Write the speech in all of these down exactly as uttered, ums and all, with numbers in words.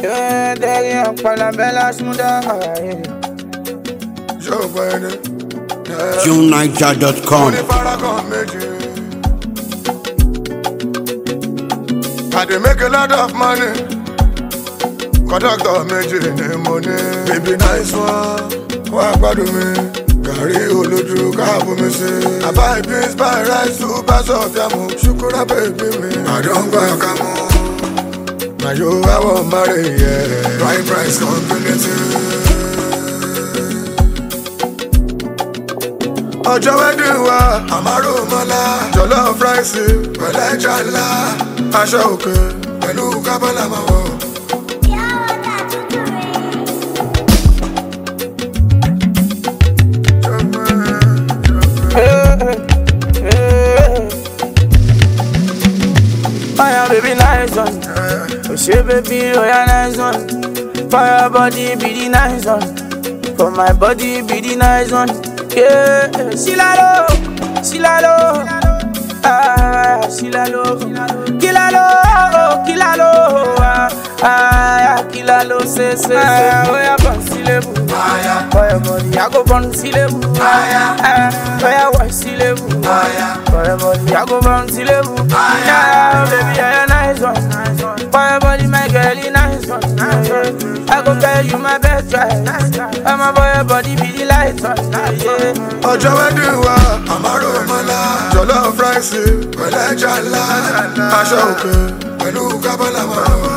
Yeah, derrière par la belle Asmuda. Joe Biden. June Niger dot com. I dey make a lot of money. Conductor méjì ní money. Baby nice one, wá gbádùn mi. Gàrí olójú káàbù mi sí. I buy beans, buy rice, two bags of yamu. Ṣukura baby mi. I don gba kamu. Na you I wan marry, yeah. Right price combination. Ọjọ́ wedding wa, àmàrò mọ́lá. Jollof rice, pẹ̀lú ẹja ńlá. Aṣọ òkè, pẹ̀lú kábọ́là máa wọ̀. Fire baby nice one. Oh shit baby, oh yeah nice one. Fire body be the nice one. For my body be the nice one. Yeah, Silalo, Silalo, ah, Silalo, Kilalo, Kilalo, ah, Kilalo, say, say, say, oh yeah, Bonsilebu, for your body, I go Bonsilebu, ah, for your wife, Silebu, for your body, I go Bonsilebu, yeah, baby, you're a nice one, nice one, for your body, my girlie, nice one, nice one. I go tell you my best try. I'm a boy, body be the light one. Yeah. Ọjọ́ wedding wa, àmàrò mọ́lá. Jollof rice, pẹ̀lú ẹja ńlá. Aṣọ òkè, pẹ̀lú kábọ́là máa wọ̀.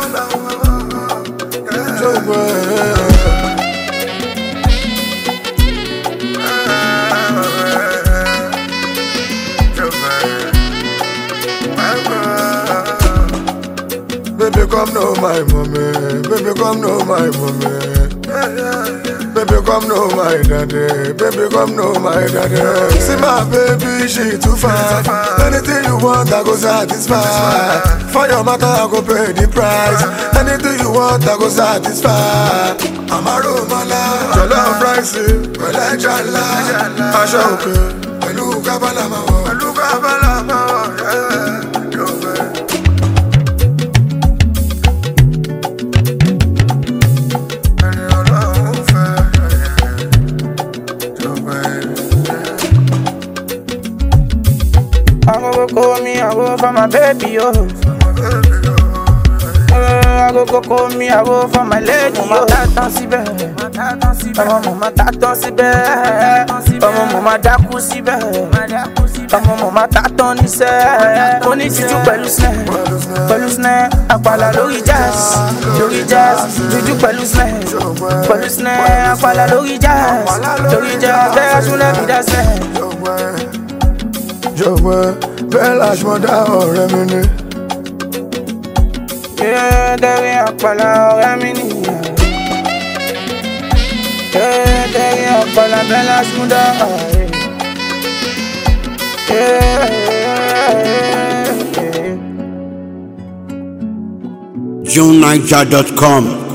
Baby come know my mommy, baby come know my mommy. Baby come know my daddy, baby come know my daddy. See my baby, she too fine. Anything you want, I go satisfy. For your matter, I go pay the price. Anything you want, I go satisfy. Àmàrò mọ́lá, jollof rice, pẹ̀lú ẹja ńlá. Aṣọ òkè, pẹ̀lú kábọ́là máa wọ̀. Pẹ̀lú kábọ́là máa wọ̀, yeah. I go call me, I go for my baby, oh. I go go call me, I go for my lady, oh. Tatan sibe, mama mama tatan sibe, mama mama daku sibe, mama mama tatan ni se. Oni juju pẹ̀lú snare, pẹ̀lú snare, apala lórí jazz, lórí jazz, juju pẹ̀lú snare, pẹ̀lú snare, apala lórí jazz, lórí jazz, bẹ́ẹ̀ súnlẹ̀ mi dá snare. Jọ̀wọ́ bẹ́ẹ̀ làṣmọ́dá ọ̀rẹ́ mi ni. Yeah, derrière àpàlà ọ̀rẹ́ mi nìyẹn. Yeah, derrière àpàlà bẹ́ẹ̀ làṣmọ́dá ọ̀rẹ́. Yeah, yeah, yeah. June Niger dot com.